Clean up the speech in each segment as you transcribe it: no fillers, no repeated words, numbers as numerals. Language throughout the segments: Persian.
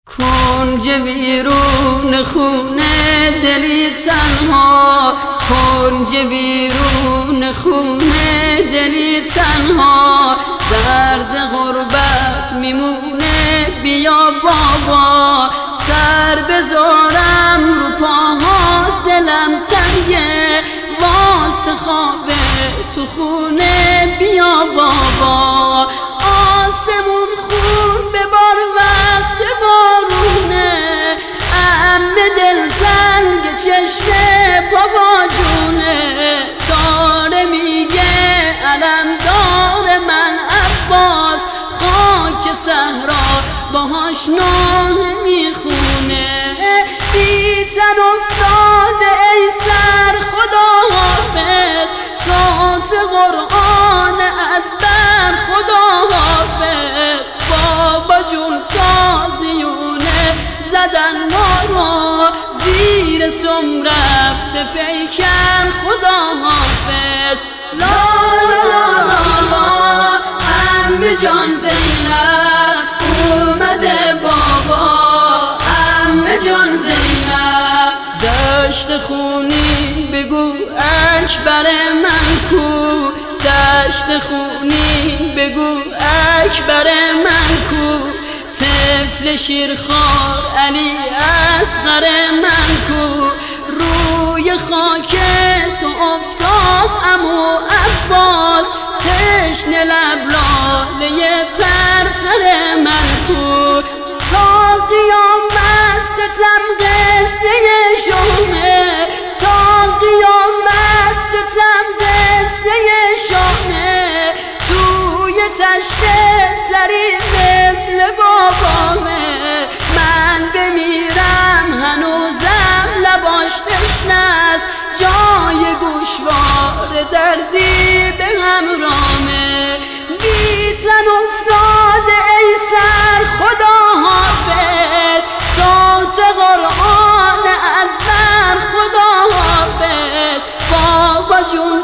کنج بیرون خونه دلی تنها، کنج بیرون خونه دلی تنها، درد غربت میمونه بیا بابا، سر بذارم رو پاها دلم تنگه، واسه خواب تو خونه بیا بابا، آسمون خون ببار وقت بارونه، عمه دلتنگ چشم بابا جونه، داره میگه علم دار من عباس، خاک صحرا باهاش نوحه میخونه، بی تن افتاده ای سر خدا حافظ، صوت قرآن از بر خدا حافظ، بابا جون تازیونه زدن ما رو، زیر سم رفته پیکر خدا حافظ، لا لا لا لا لا، عمه جان زینب اومده بابا، عمه جان زینب، دشت خونی بگو اکبر من کو، دشت خونی بگو اکبر من کو، طفل شیرخوار علی اصغر من کو، روی خاک تو افتاد عمو عباس، تشنه لب لاله پرپر من کو، تا قیامت ستم قصه شونه، تا قیامت ستم قصه شونه، توی تشت سری مثل بابامه، من بمیرم هنوزم لباش تشنه است، جای گوشوار دردی به همرامه، بی تن افتاده ای سر خدا حافظ، صوت قرآن از بر خدا حافظ، بابا جون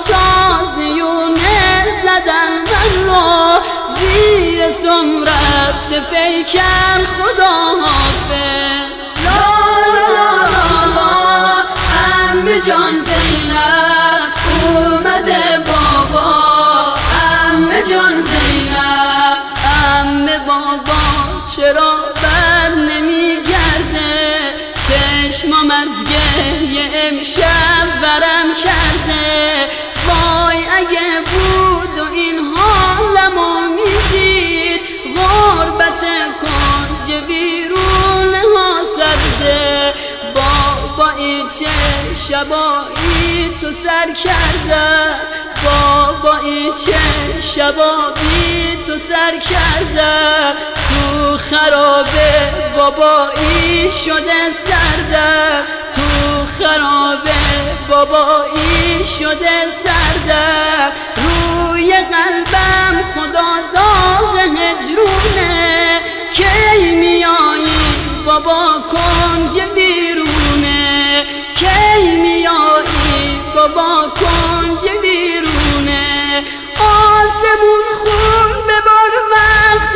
تازیونه زدن من رو، زیر سم رفته پیکر خدا حافظ، لا لا لا لا لا، عمه جان زینب اومده بابا، عمه جان زینب، عمه بابا چرا بر نمیگرده، چشمم از گریه امشب ورم کرده، وای اگه بود و این حالمو میدید، غربت کنج ویرونه ها سرده، بابایی چه شبایی تو سر کرده، بابایی چه شبایی تو سر کرده، تو خرابه بابایی شده سرده، تو خرابه بابایی شده سرده، روی قلبم خدا داغ هجرونه، کی میایی بابا کنج بیرونه، کی میایی بابا کنج بیرونه، آسمون خون ببار وقت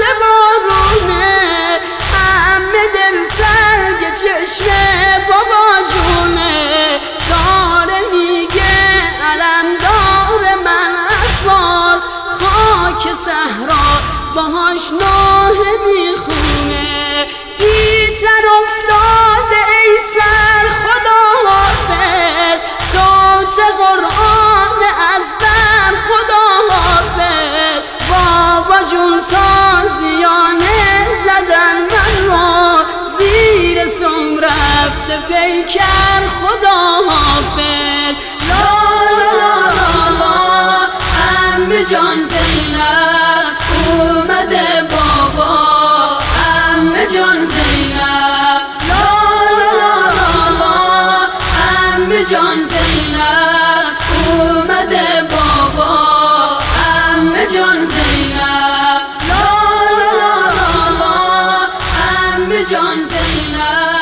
بارونه، عمه دلتنگ چشم بابا جونه، داره میگه علم دار من عباس، خاک صحرا باهاش نوحه میخونه، بی تن افتاده ای سر خدا حافظ، صوت قرآن از بر خدا حافظ، بابا جون تازیانه زدن من رو، زیر سم رفته پیکر خدا حافظ، لا لا لا لا لا، عمه جان زینب اومده بابا، عمه جان زینب، لا لا لا لا لا، عمه جان زینب اومده بابا، عمه جان زینب، لا لا لا لا لا، عمه جان زینب.